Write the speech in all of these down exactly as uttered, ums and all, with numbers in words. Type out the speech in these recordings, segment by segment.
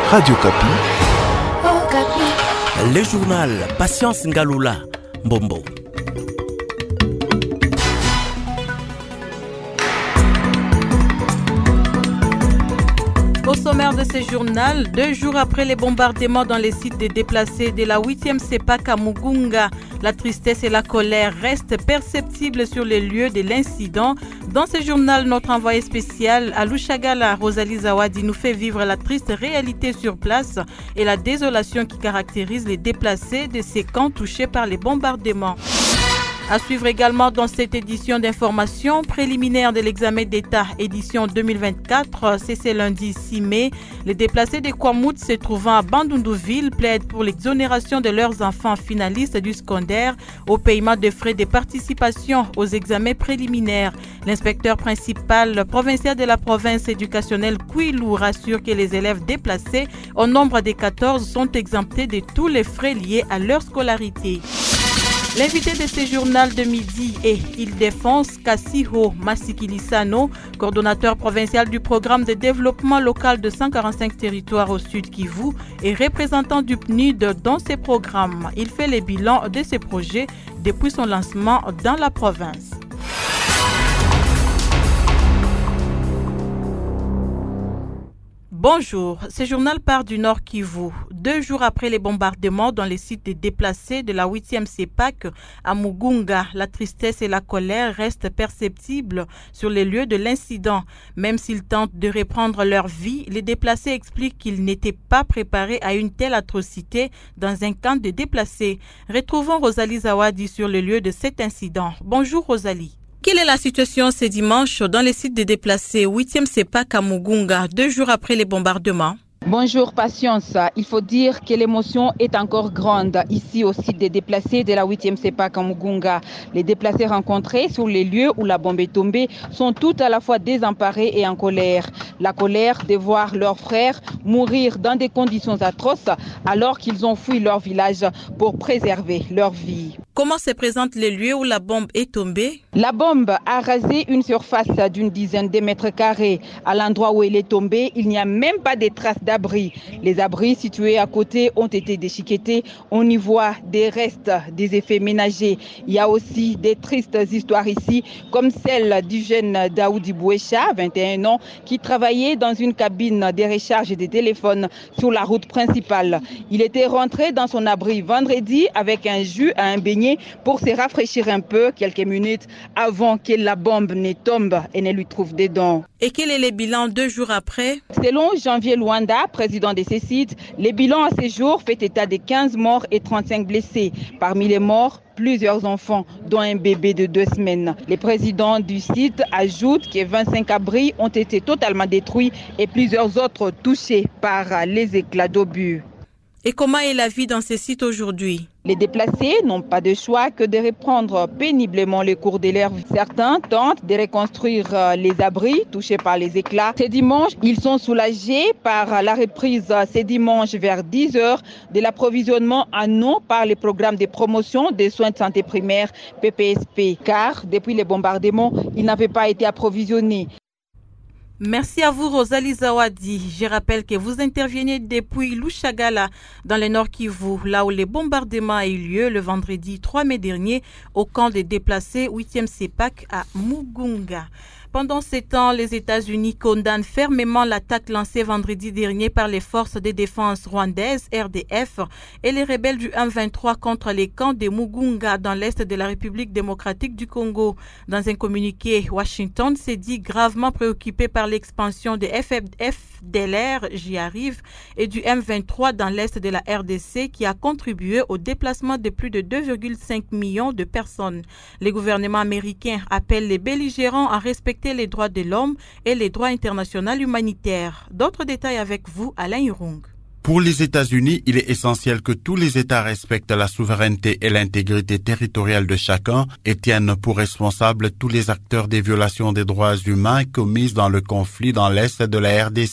Radio Kapi. Oh, Kapi. Le journal Patience Ngaloula Mbombo. Au sommaire de ce journal, deux jours après les bombardements dans les sites des déplacés de la huitième CEPAC à Mugunga, la tristesse et la colère restent perceptibles sur les lieux de l'incident. Dans ce journal, notre envoyé spécial à Lushagala, Rosalie Zawadi, nous fait vivre la triste réalité sur place et la désolation qui caractérise les déplacés de ces camps touchés par les bombardements. À suivre également dans cette édition d'information préliminaire de l'examen d'État édition deux mille vingt-quatre, c'est ce lundi six mai. Les déplacés de Kwamouth se trouvant à Bandundouville plaident pour l'exonération de leurs enfants finalistes du secondaire au paiement de frais de participation aux examens préliminaires. L'inspecteur principal provincial de la province éducationnelle Kouilou rassure que les élèves déplacés, au nombre de quatorze, sont exemptés de tous les frais liés à leur scolarité. L'invité de ce journal de midi est Île-de-France Kassiho Masikilisano, coordonnateur provincial du programme de développement local de cent quarante-cinq territoires au sud Kivu et représentant du P N U D dans ces programmes. Il fait le bilan de ces projets depuis son lancement dans la province. Bonjour, ce journal part du Nord Kivu. Deux jours après les bombardements dans les sites des déplacés de la huitième CEPAC à Mugunga, la tristesse et la colère restent perceptibles sur les lieux de l'incident. Même s'ils tentent de reprendre leur vie, les déplacés expliquent qu'ils n'étaient pas préparés à une telle atrocité dans un camp de déplacés. Retrouvons Rosalie Zawadi sur le lieu de cet incident. Bonjour Rosalie. Quelle est la situation ce dimanche dans les sites de déplacés huitième CEPAC à Mugunga, deux jours après les bombardements? Bonjour Patience, il faut dire que l'émotion est encore grande ici au site des déplacés de la huitième CEPAC à Mugunga. Les déplacés rencontrés sur les lieux où la bombe est tombée sont tout à la fois désemparés et en colère. La colère de voir leurs frères mourir dans des conditions atroces alors qu'ils ont fui leur village pour préserver leur vie. Comment se présentent les lieux où la bombe est tombée? La bombe a rasé une surface d'une dizaine de mètres carrés. À l'endroit où elle est tombée, il n'y a même pas de traces d'abri. Les abris situés à côté ont été déchiquetés. On y voit des restes des effets ménagers. Il y a aussi des tristes histoires ici, comme celle du jeune Daoudi Bouécha, vingt et un ans, qui travaillait dans une cabine de recharge des téléphones sur la route principale. Il était rentré dans son abri vendredi avec un jus à un beignet pour se rafraîchir un peu quelques minutes avant que la bombe ne tombe et ne lui trouve des dents. Et quel est le bilan deux jours après? Selon Janvier Luanda, président de ces sites, le bilan à ce jour fait état de quinze morts et trente-cinq blessés. Parmi les morts, plusieurs enfants, dont un bébé de deux semaines. Le président du site ajoute que vingt-cinq abris ont été totalement détruits et plusieurs autres touchés par les éclats d'obus. Et comment est la vie dans ces sites aujourd'hui? Les déplacés n'ont pas de choix que de reprendre péniblement les cours de leur vie. Certains tentent de reconstruire les abris touchés par les éclats. Ce dimanche, ils sont soulagés par la reprise ce dimanche vers dix heures de l'approvisionnement en eau par le programme de promotion des soins de santé primaire P P S P. Car depuis les bombardements, ils n'avaient pas été approvisionnés. Merci à vous Rosalie Zawadi. Je rappelle que vous intervenez depuis Lushagala dans le Nord Kivu, là où les bombardements ont eu lieu le vendredi trois mai dernier au camp des déplacés huitième CEPAC à Mugunga. Pendant ces temps, les États-Unis condamnent fermement l'attaque lancée vendredi dernier par les forces de défense rwandaises, R D F, et les rebelles du M vingt-trois contre les camps de Mugunga dans l'est de la République démocratique du Congo. Dans un communiqué, Washington s'est dit gravement préoccupé par l'expansion des F D L R, j'y arrive, et du M vingt-trois dans l'est de la R D C qui a contribué au déplacement de plus de deux virgule cinq millions de personnes. Le gouvernement américain appelle les belligérants à respecter les droits de l'homme et les droits internationaux humanitaires. D'autres détails avec vous, Alain Hurung. Pour les États-Unis, il est essentiel que tous les États respectent la souveraineté et l'intégrité territoriale de chacun et tiennent pour responsables tous les acteurs des violations des droits humains commises dans le conflit dans l'Est de la R D C.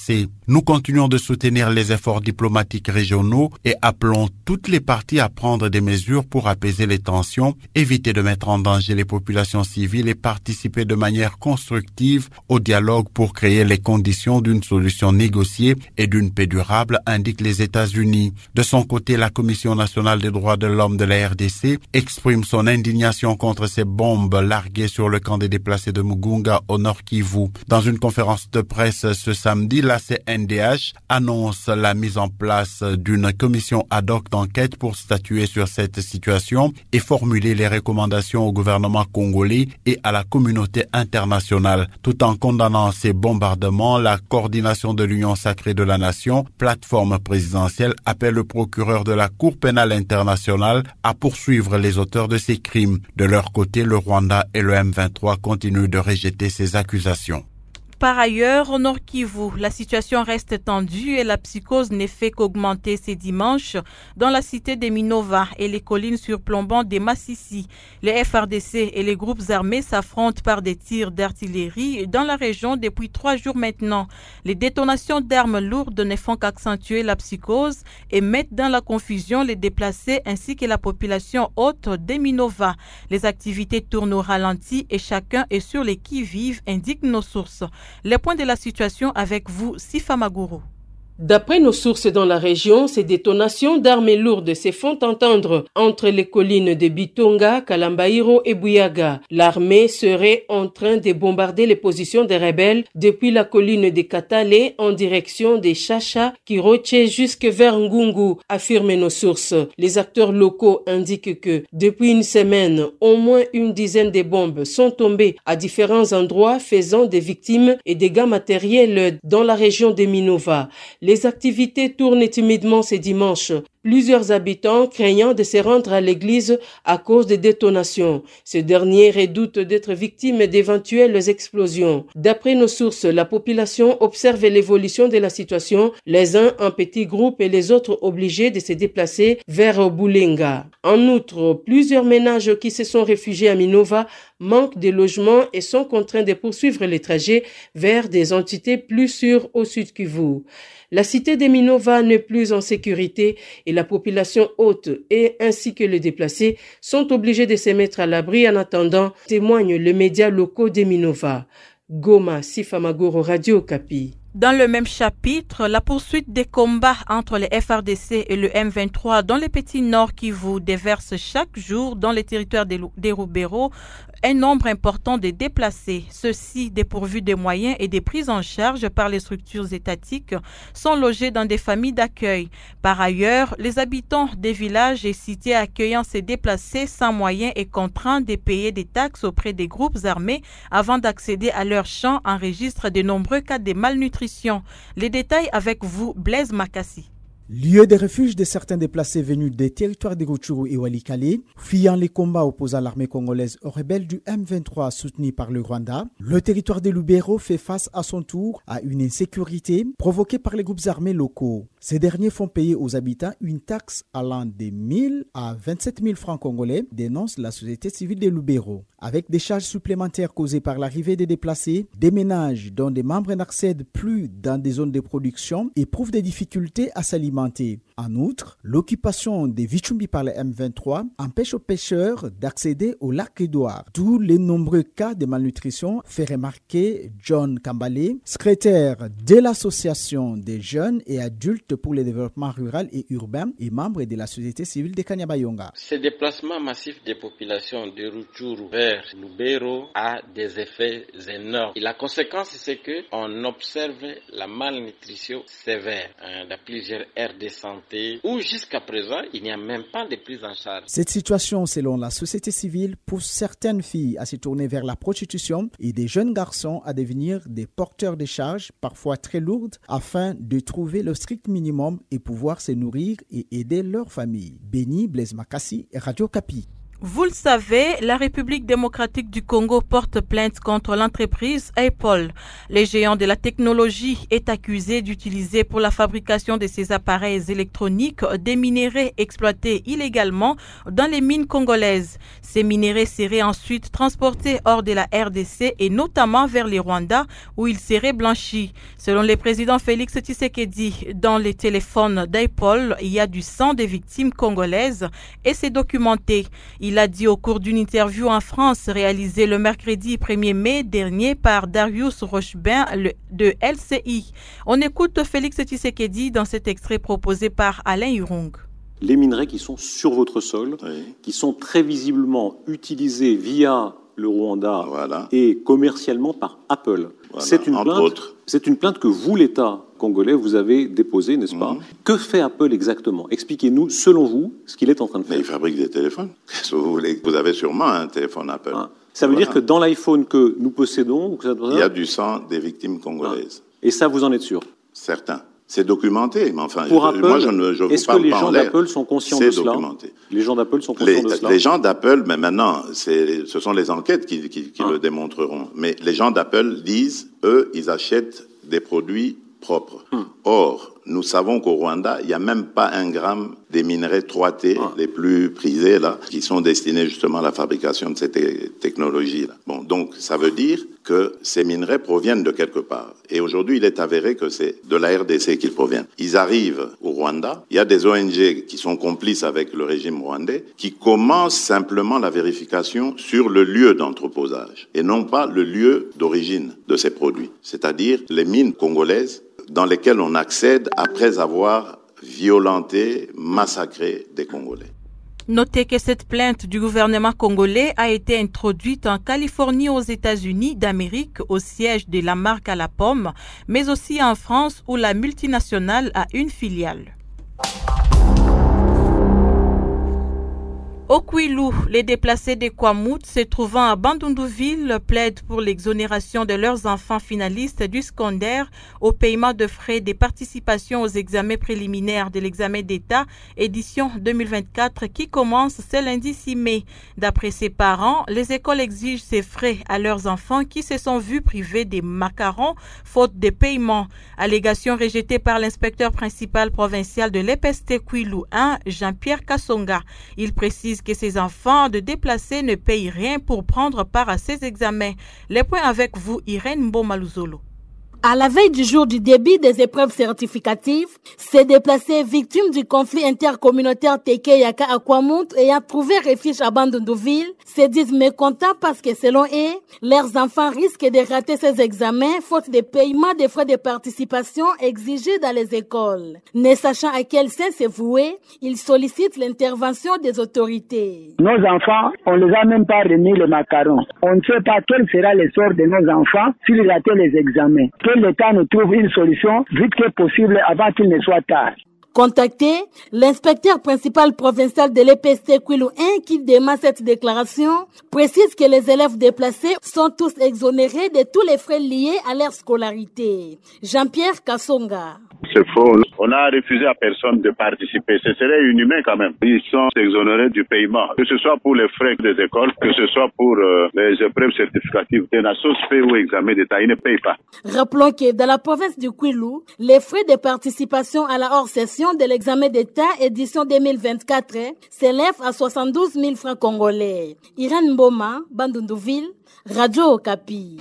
Nous continuons de soutenir les efforts diplomatiques régionaux et appelons toutes les parties à prendre des mesures pour apaiser les tensions, éviter de mettre en danger les populations civiles et participer de manière constructive au dialogue pour créer les conditions d'une solution négociée et d'une paix durable, indiquent les États-Unis. De son côté, la Commission nationale des droits de l'homme de la R D C exprime son indignation contre ces bombes larguées sur le camp des déplacés de Mugunga au Nord Kivu. Dans une conférence de presse ce samedi, la C N D H annonce la mise en place d'une commission ad hoc d'enquête pour statuer sur cette situation et formuler les recommandations au gouvernement congolais et à la communauté internationale. Tout en condamnant ces bombardements, la coordination de l'Union sacrée de la nation, plateforme présidentielle, appelle le procureur de la Cour pénale internationale à poursuivre les auteurs de ces crimes. De leur côté, le Rwanda et le M vingt-trois continuent de rejeter ces accusations. Par ailleurs, au Nord Kivu, la situation reste tendue et la psychose n'est fait qu'augmenter ces dimanches dans la cité des Minova et les collines surplombant des Massissi. Les F R D C et les groupes armés s'affrontent par des tirs d'artillerie dans la région depuis trois jours maintenant. Les détonations d'armes lourdes ne font qu'accentuer la psychose et mettent dans la confusion les déplacés ainsi que la population haute des Minova. Les activités tournent au ralenti et chacun est sur les qui-vive, indiquent nos sources. Les points de la situation avec vous, Sifa Maguru. D'après nos sources dans la région, ces détonations d'armes lourdes se font entendre entre les collines de Bitonga, Kalambairo et Buyaga. L'armée serait en train de bombarder les positions des rebelles depuis la colline de Katale en direction des Chacha, Kiroche jusque vers Ngungu, affirment nos sources. Les acteurs locaux indiquent que depuis une semaine, au moins une dizaine de bombes sont tombées à différents endroits, faisant des victimes et dégâts matériels dans la région de Minova. Les activités tournent timidement ces dimanches. Plusieurs habitants craignant de se rendre à l'église à cause des détonations. Ces derniers redoutent d'être victimes d'éventuelles explosions. D'après nos sources, la population observe l'évolution de la situation, les uns en petits groupes et les autres obligés de se déplacer vers Bulenga. En outre, plusieurs ménages qui se sont réfugiés à Minova manquent de logements et sont contraints de poursuivre les trajets vers des entités plus sûres au sud Kivu. La cité de Minova n'est plus en sécurité et la population haute et ainsi que les déplacés sont obligés de se mettre à l'abri en attendant, témoignent les médias locaux de Minova. Goma, Sifa Maguru, Radio Okapi. Dans le même chapitre, la poursuite des combats entre les F R D C et le M vingt-trois dans les petits Nord Kivu déverse chaque jour dans les territoires des Lubero un nombre important de déplacés. Ceux-ci, dépourvus de moyens et des prises en charge par les structures étatiques, sont logés dans des familles d'accueil. Par ailleurs, les habitants des villages et cités accueillant ces déplacés sans moyens et contraints de payer des taxes auprès des groupes armés avant d'accéder à leurs champs enregistrent de nombreux cas de malnutrition. Les détails avec vous, Blaise Makassi. Lieu de refuge de certains déplacés venus des territoires de Rutshuru et Walikale, fuyant les combats opposant l'armée congolaise aux rebelles du M vingt-trois soutenus par le Rwanda, le territoire de Lubero fait face à son tour à une insécurité provoquée par les groupes armés locaux. Ces derniers font payer aux habitants une taxe allant de mille à vingt-sept mille francs congolais, dénonce la société civile de Lubero. Avec des charges supplémentaires causées par l'arrivée des déplacés, des ménages dont des membres n'accèdent plus dans des zones de production éprouvent des difficultés à s'alimenter. En outre, l'occupation des Vichumbi par le M vingt-trois empêche aux pêcheurs d'accéder au lac Édouard. Tous les nombreux cas de malnutrition, fait remarquer John Kambale, secrétaire de l'association des jeunes et adultes pour le développement rural et urbain et membre de la société civile de Kanyabayonga. Ce déplacement massif des populations de Rutshuru vers Lubero a des effets énormes. Et la conséquence, c'est que on observe la malnutrition sévère hein, dans plusieurs aires de santé où jusqu'à présent, il n'y a même pas de prise en charge. Cette situation, selon la société civile, pousse certaines filles à se tourner vers la prostitution et des jeunes garçons à devenir des porteurs de charges, parfois très lourdes, afin de trouver le strict minimum et pouvoir se nourrir et aider leur famille. Béni, Blaise Makassi et Radio Okapi. Vous le savez, la République démocratique du Congo porte plainte contre l'entreprise Apple. Le géant de la technologie est accusé d'utiliser pour la fabrication de ses appareils électroniques des minéraux exploités illégalement dans les mines congolaises. Ces minéraux seraient ensuite transportés hors de la R D C et notamment vers le Rwanda où ils seraient blanchis. Selon le président Félix Tshisekedi, dans les téléphones d'Apple, il y a du sang des victimes congolaises et c'est documenté. Il a dit au cours d'une interview en France réalisée le mercredi premier mai dernier par Darius Rochebin de L C I. On écoute Félix Tshisekedi dans cet extrait proposé par Alain Hurong. Les minerais qui sont sur votre sol, oui. qui sont très visiblement utilisés via le Rwanda voilà. et commercialement par Apple. Voilà, c'est, une plainte, c'est une plainte que vous, l'État congolais, vous avez déposée, n'est-ce pas ? mmh. Que fait Apple exactement ? Expliquez-nous, selon vous, ce qu'il est en train de faire. Mais il fabrique des téléphones. Qu'est-ce que vous voulez ? Vous avez sûrement un téléphone Apple. Ah. Ça veut voilà. dire que dans l'iPhone que nous possédons... Il y a du sang des victimes congolaises. Ah. Et ça, vous en êtes sûr ? Certains. C'est documenté, mais enfin, Pour je, Apple, moi, je ne je vous est-ce parle que les pas gens en l'air. d'Apple sont conscients c'est de cela documenté. Les gens d'Apple sont conscients les, de cela Les gens d'Apple, mais maintenant, c'est, ce sont les enquêtes qui, qui, qui ah. le démontreront. Mais les gens d'Apple disent, eux, ils achètent des produits propres. Hum. Or, nous savons qu'au Rwanda, il n'y a même pas un gramme des minerais trois T, ah. les plus prisés, là, qui sont destinés justement à la fabrication de ces te- technologies-là. Bon, donc, ça veut dire que ces minerais proviennent de quelque part. Et aujourd'hui, il est avéré que c'est de la R D C qu'ils proviennent. Ils arrivent au Rwanda. Il y a des O N G qui sont complices avec le régime rwandais, qui commencent simplement la vérification sur le lieu d'entreposage, et non pas le lieu d'origine de ces produits. C'est-à-dire les mines congolaises dans lesquelles on accède après avoir violenté, massacré des Congolais. Notez que cette plainte du gouvernement congolais a été introduite en Californie aux États-Unis d'Amérique au siège de la marque à la pomme, mais aussi en France où la multinationale a une filiale. Au Kwilu, les déplacés des Kwamouth se trouvant à Bandundouville plaident pour l'exonération de leurs enfants finalistes du secondaire au paiement de frais des participations aux examens préliminaires de l'examen d'État édition deux mille vingt-quatre qui commence ce lundi six mai. D'après ses parents, les écoles exigent ces frais à leurs enfants qui se sont vus privés des macarons faute de paiement. Allégation rejetée par l'inspecteur principal provincial de l'E P S T Kwilu un, Jean-Pierre Kassonga. Il précise que ces enfants de déplacés ne payent rien pour prendre part à ces examens. Les points avec vous, Irène Mbomaluzolo. À la veille du jour du début des épreuves certificatives, ces déplacés victimes du conflit intercommunautaire Teke-Yaka à Kwamouth ayant trouvé refuge à Bandundouville se disent mécontents parce que selon eux, leurs enfants risquent de rater ces examens faute de paiement des frais de participation exigés dans les écoles. Ne sachant à quel sens se vouer, ils sollicitent l'intervention des autorités. Nos enfants, on ne les a même pas remis le macaron. On ne sait pas quel sera le sort de nos enfants s'ils ratent les examens. Que l'État nous trouve une solution vite que possible avant qu'il ne soit tard. Contacté, l'inspecteur principal provincial de l'E P S T Kwilu un qui dément cette déclaration précise que les élèves déplacés sont tous exonérés de tous les frais liés à leur scolarité. Jean-Pierre Kassonga. C'est faux. On n'a refusé à personne de participer. Ce serait inhumain quand même. Ils sont exonérés du paiement. Que ce soit pour les frais des écoles, que ce soit pour euh, les épreuves certificatives. De la sauce paie ou examen d'État, ils ne payent pas. Rappelons que dans la province du Kwilu, les frais de participation à la hors-session de l'examen d'État édition deux mille vingt-quatre s'élèvent à soixante-douze mille francs congolais. Irène Mboma, Bandundouville, Radio Okapi.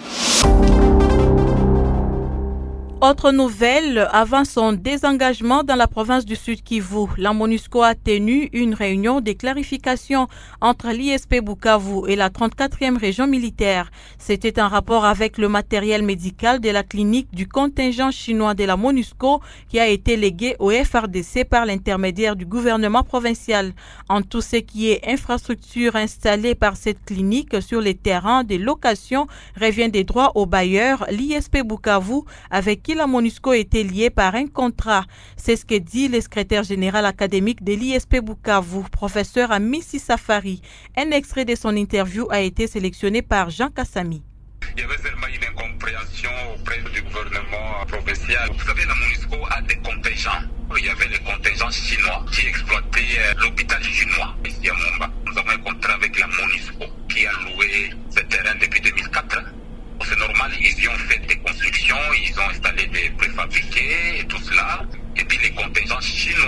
Autre nouvelle, avant son désengagement dans la province du Sud Kivu, la MONUSCO a tenu une réunion de clarification entre l'I S P Bukavu et la trente-quatrième région militaire. C'était en rapport avec le matériel médical de la clinique du contingent chinois de la MONUSCO qui a été légué au F R D C par l'intermédiaire du gouvernement provincial. En tout ce qui est infrastructure installée par cette clinique sur les terrains de location revient des droits aux bailleurs, l'I S P Bukavu avec qui la MONUSCO était liée par un contrat. C'est ce que dit le secrétaire général académique de l'I S P Bukavu, professeur Amissi Safari. Un extrait de son interview a été sélectionné par Jean Kassami. Il y avait seulement une incompréhension auprès du gouvernement provincial. Vous savez, la MONUSCO a des contingents. Il y avait le contingent chinois qui exploitait l'hôpital chinois ici à Momba. Nous avons un contrat avec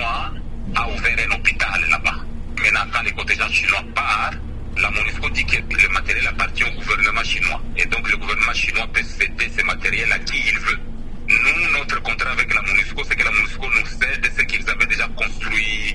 chinois a ouvert un hôpital là-bas. Maintenant, quand les contingents chinois partent, la MONUSCO dit que le matériel appartient au gouvernement chinois. Et donc le gouvernement chinois peut céder ce matériel à qui il veut. Nous, notre contrat avec la MONUSCO, c'est que la MONUSCO nous cède ce qu'ils avaient déjà construit,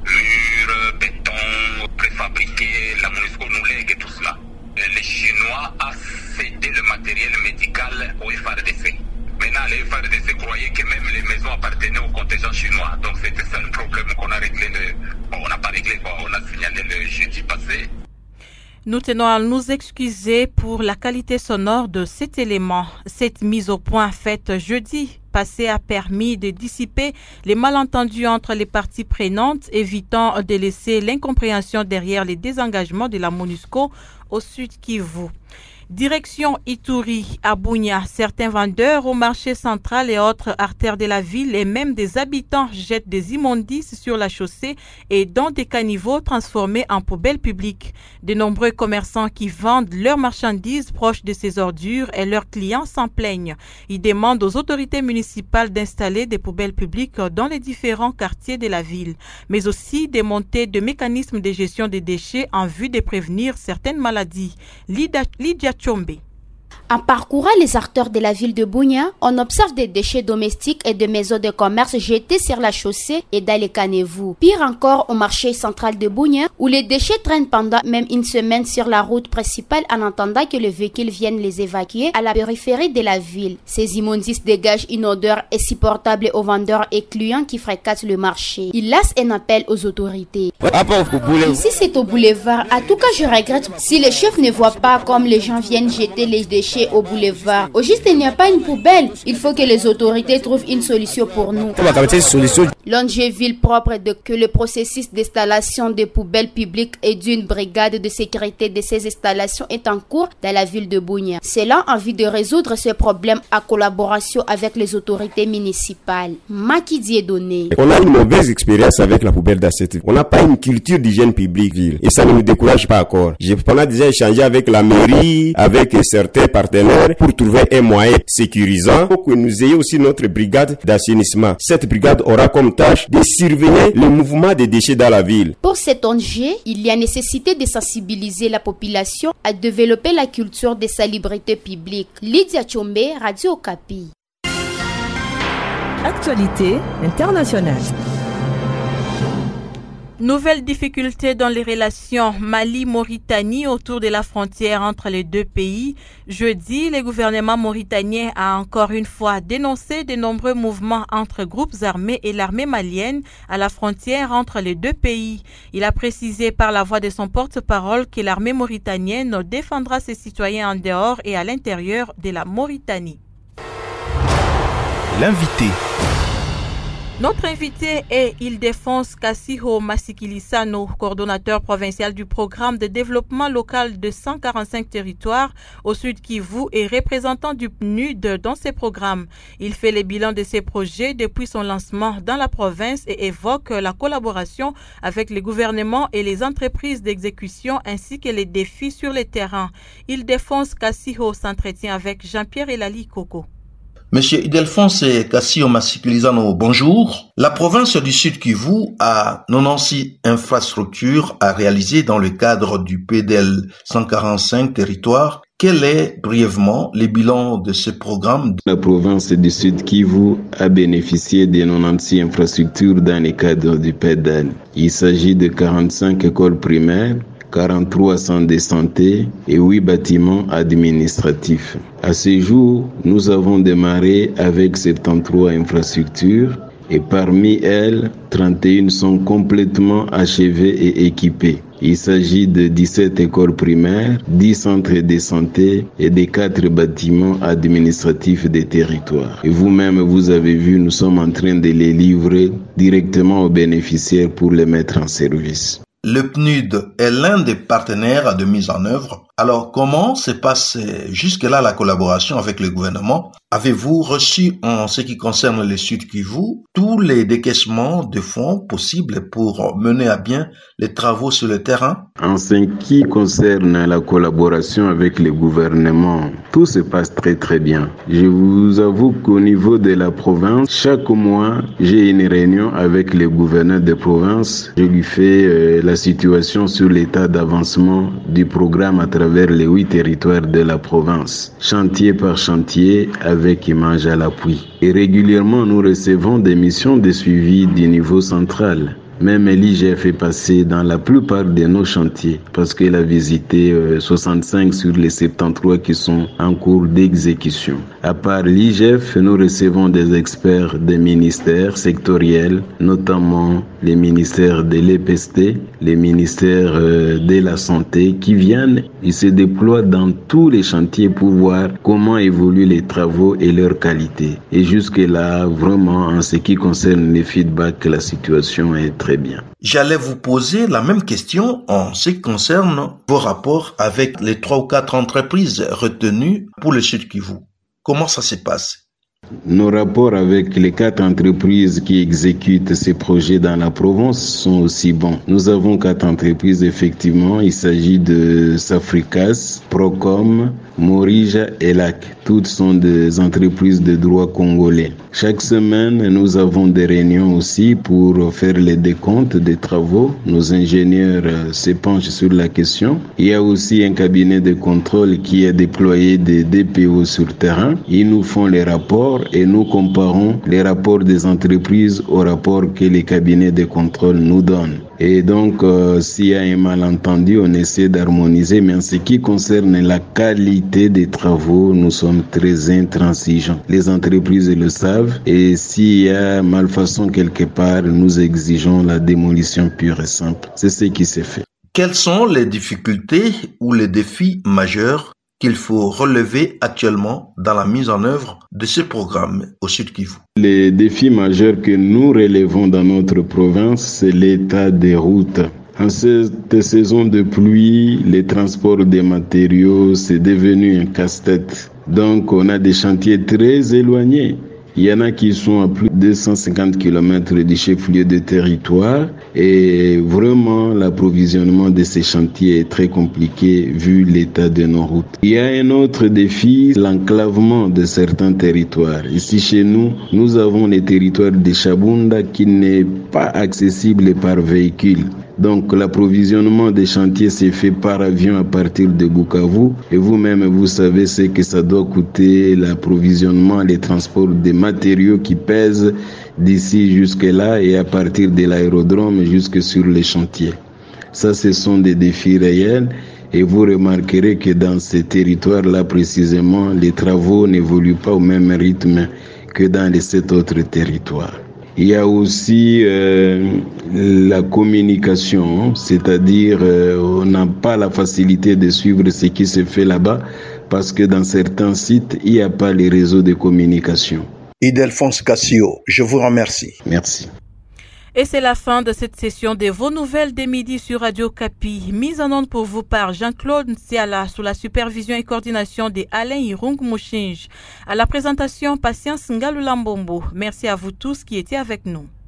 murs, béton, préfabriqué, la MONUSCO nous lègue tout cela. Les Chinois ont cédé le matériel médical au F R D C. Maintenant, les F R D C croyaient que même les maisons appartenaient au contingent chinois. Donc c'était ça le problème qu'on a réglé. Le... Bon, on n'a pas réglé, quoi. On a signalé le jeudi passé. Nous tenons à nous excuser pour la qualité sonore de cet élément. Cette mise au point faite jeudi passé a permis de dissiper les malentendus entre les parties prenantes, évitant de laisser l'incompréhension derrière les désengagements de la MONUSCO au Sud Kivu. Direction Ituri, à Bunia, certains vendeurs au marché central et autres artères de la ville et même des habitants jettent des immondices sur la chaussée et dans des caniveaux transformés en poubelles publiques. De nombreux commerçants qui vendent leurs marchandises proches de ces ordures et leurs clients s'en plaignent. Ils demandent aux autorités municipales d'installer des poubelles publiques dans les différents quartiers de la ville, mais aussi de monter de mécanismes de gestion des déchets en vue de prévenir certaines maladies. Lydia Chombe. En parcourant les acteurs de la ville de Bunia, on observe des déchets domestiques et de maisons de commerce jetés sur la chaussée et dans les caniveaux. Pire encore au marché central de Bunia, où les déchets traînent pendant même une semaine sur la route principale en attendant que les véhicules viennent les évacuer à la périphérie de la ville. Ces immondices dégagent une odeur insupportable aux vendeurs et clients qui fréquentent le marché. Ils lancent un appel aux autorités. Ici c'est au boulevard. En tout cas, je regrette si les chefs ne voient pas comme les gens viennent jeter les déchets au boulevard. Au juste, il n'y a pas une poubelle. Il faut que les autorités trouvent une solution pour nous. L'enjeu ville propre de que le processus d'installation des poubelles publiques et d'une brigade de sécurité de ces installations est en cours dans la ville de Bunia. C'est là envie de résoudre ce problème en collaboration avec les autorités municipales. Maki Dieudonné. On a une mauvaise expérience avec la poubelle dans cette ville. On n'a pas une culture d'hygiène publique ville. Et ça ne nous décourage pas encore. J'ai pendant déjà échangé avec la mairie, avec certains partenaires pour trouver un moyen sécurisant pour que nous ayons aussi notre brigade d'assainissement. Cette brigade aura comme tâche de surveiller le mouvement des déchets dans la ville. Pour cet enjeu, il y a nécessité de sensibiliser la population à développer la culture des salubrités publiques. Lydia Chombe, Radio Okapi. Actualité internationale. Nouvelles difficultés dans les relations Mali-Mauritanie autour de la frontière entre les deux pays. Jeudi, le gouvernement mauritanien a encore une fois dénoncé de nombreux mouvements entre groupes armés et l'armée malienne à la frontière entre les deux pays. Il a précisé par la voix de son porte-parole que l'armée mauritanienne défendra ses citoyens en dehors et à l'intérieur de la Mauritanie. L'invité. Notre invité est Ildefonse Kassiho Masikilisano, coordonnateur provincial du programme de développement local de cent quarante-cinq territoires au Sud Kivu et représentant du P N U D dans ces programmes. Il fait le bilan de ces projets depuis son lancement dans la province et évoque la collaboration avec les gouvernements et les entreprises d'exécution ainsi que les défis sur le terrain. Ildefonse Kassiho s'entretient avec Jean-Pierre Elali Koko. Monsieur Ildefonse Kassiho Masikilisano, bonjour. La province du Sud Kivu a quatre-vingt-six infrastructures à réaliser dans le cadre du P D L cent quarante-cinq territoires. Quel est brièvement le bilan de ce programme? La province du Sud Kivu a bénéficié de quatre-vingt-six infrastructures dans le cadre du P D L. Il s'agit de quarante-cinq écoles primaires, quarante-trois centres de santé et huit bâtiments administratifs. À ce jour, nous avons démarré avec soixante-treize infrastructures et parmi elles, trente et une sont complètement achevées et équipées. Il s'agit de dix-sept écoles primaires, dix centres de santé et de quatre bâtiments administratifs des territoires. Et vous-même, vous avez vu, nous sommes en train de les livrer directement aux bénéficiaires pour les mettre en service. Le P N U D est l'un des partenaires de mise en œuvre Alors, comment se passe jusque-là la collaboration avec le gouvernement? Avez-vous reçu, en ce qui concerne le Sud Kivu, tous les décaissements de fonds possibles pour mener à bien les travaux sur le terrain? En ce qui concerne la collaboration avec le gouvernement, tout se passe très très bien. Je vous avoue qu'au niveau de la province, chaque mois, j'ai une réunion avec le gouverneur de province. Je lui fais euh, la situation sur l'état d'avancement du programme à travers les huit territoires de la province, chantier par chantier, avec image à l'appui. Et régulièrement, nous recevons des missions de suivi du niveau central. Même l'I G F est passé dans la plupart de nos chantiers parce qu'il a visité euh, soixante-cinq sur les soixante-treize qui sont en cours d'exécution. À part l'I G F, nous recevons des experts des ministères sectoriels, notamment les ministères de l'E P S T, les ministères euh, de la Santé qui viennent et se déploient dans tous les chantiers pour voir comment évoluent les travaux et leur qualité. Et jusque-là, vraiment, en ce qui concerne les feedbacks, la situation est très bien. J'allais vous poser la même question en ce qui concerne vos rapports avec les trois ou quatre entreprises retenues pour le Sud Kivu. Comment ça se passe? Nos rapports avec les quatre entreprises qui exécutent ces projets dans la province sont aussi bons. Nous avons quatre entreprises, effectivement. Il s'agit de Safricas, Procom, Morija et Lac. Toutes sont des entreprises de droit congolais. Chaque semaine, nous avons des réunions aussi pour faire les décomptes des travaux. Nos ingénieurs se penchent sur la question. Il y a aussi un cabinet de contrôle qui est déployé des D P O sur terrain. Ils nous font les rapports et nous comparons les rapports des entreprises aux rapports que les cabinets de contrôle nous donnent. Et donc, euh, s'il y a un malentendu, on essaie d'harmoniser. Mais en ce qui concerne la qualité des travaux, nous sommes très intransigeants. Les entreprises le savent. Et s'il y a malfaçon quelque part, nous exigeons la démolition pure et simple. C'est ce qui s'est fait. Quelles sont les difficultés ou les défis majeurs qu'il faut relever actuellement dans la mise en œuvre de ce programme au Sud Kivu? Les défis majeurs que nous relevons dans notre province, c'est l'état des routes. En cette saison de pluie, les transports des matériaux, c'est devenu un casse-tête. Donc, on a des chantiers très éloignés. Il y en a qui sont à plus de deux cent cinquante kilomètres du chef-lieu de territoire et vraiment l'approvisionnement de ces chantiers est très compliqué vu l'état de nos routes. Il y a un autre défi, l'enclavement de certains territoires. Ici chez nous, nous avons les territoires de Chabunda qui n'est pas accessible par véhicule. Donc l'approvisionnement des chantiers s'est fait par avion à partir de Bukavu et vous-même vous savez ce que ça doit coûter l'approvisionnement, les transports des matériaux qui pèsent d'ici jusque là et à partir de l'aérodrome jusque sur les chantiers. Ça, ce sont des défis réels et vous remarquerez que dans ces territoires-là précisément, les travaux n'évoluent pas au même rythme que dans les sept autres territoires. Il y a aussi euh, la communication, c'est-à-dire euh, on n'a pas la facilité de suivre ce qui se fait là-bas parce que dans certains sites, il n'y a pas les réseaux de communication. Ildefonse Cassio, je vous remercie. Merci. Et c'est la fin de cette session de vos nouvelles des midi sur Radio Kapi, mise en onde pour vous par Jean-Claude Nsiala sous la supervision et coordination de Alain Irung Mouchinge. À la présentation, Patience Ngalulambombo. Merci à vous tous qui étiez avec nous.